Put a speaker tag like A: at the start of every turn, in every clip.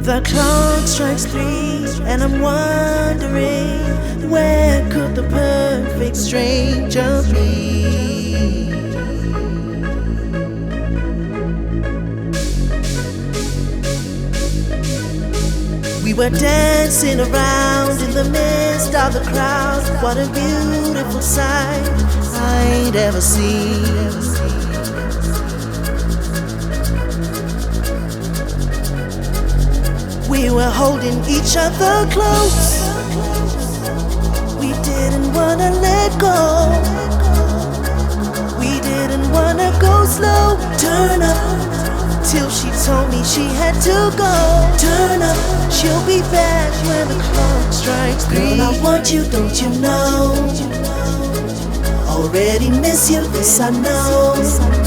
A: The clock strikes 3 and I'm wondering, where could the perfect stranger be? We were dancing around in the midst of the crowd. What a beautiful sight I'd ever seen. We were holding each other close. We didn't wanna let go. We didn't wanna go slow. Turn up till she told me she had to go. Turn up, she'll be back when the clock strikes 3. Girl, I want you, don't you know? Already miss you, this I know.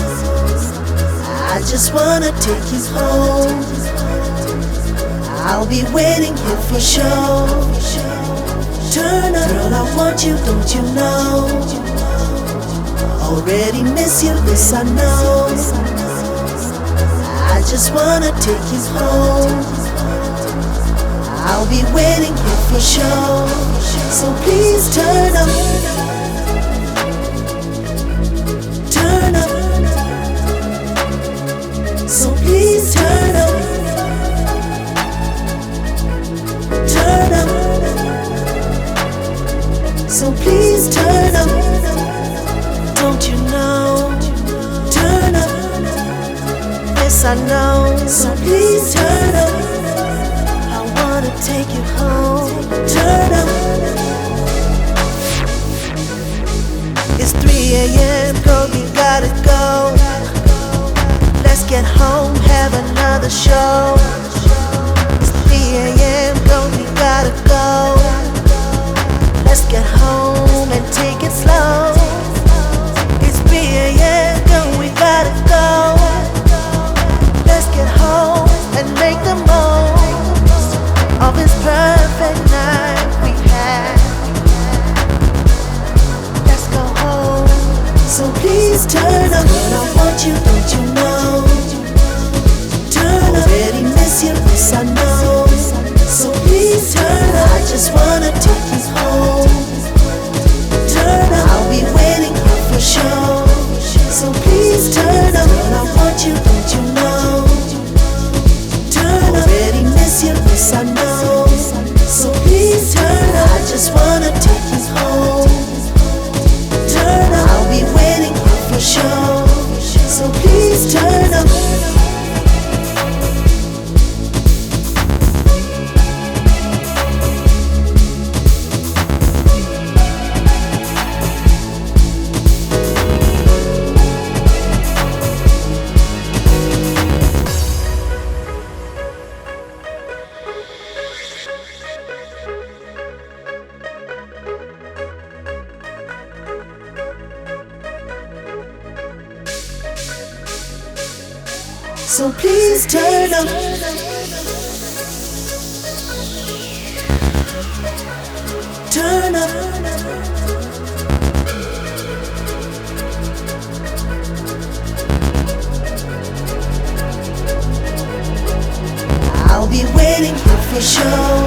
A: I just wanna take you home. I'll be waiting here for sure. Turn up, girl, I want you, don't you know? Already miss you, this I know. I just wanna take you home. I'll be waiting here for sure. So please turn up. Turn up. So please turn up. Turn up. So please turn up. Don't you know? Turn up. Yes, I know. So please turn up. I wanna take you home. Turn up. It's 3 a.m. Girl, we gotta go. Let's get home, have another show. It's 3 a.m. Girl, we gotta go. Let's get home and take it slow. It's 3 a.m. Girl, we gotta go. Let's get home and make the most of this perfect night we had. Let's go home. So please turn up. Girl, I want you, don't you know? Turn up. Already miss you, this I know. So please turn up. I just wanna take you home. Turn up. I'll be waiting here for sure. So please turn up. Girl, I want you, don't you know? Turn up. Already miss you, this I know. So please turn up. I just wanna take you home. Turn up. I'll be waiting here for sure. So please turn up. So please turn up. Turn up. I'll be waiting here for sure.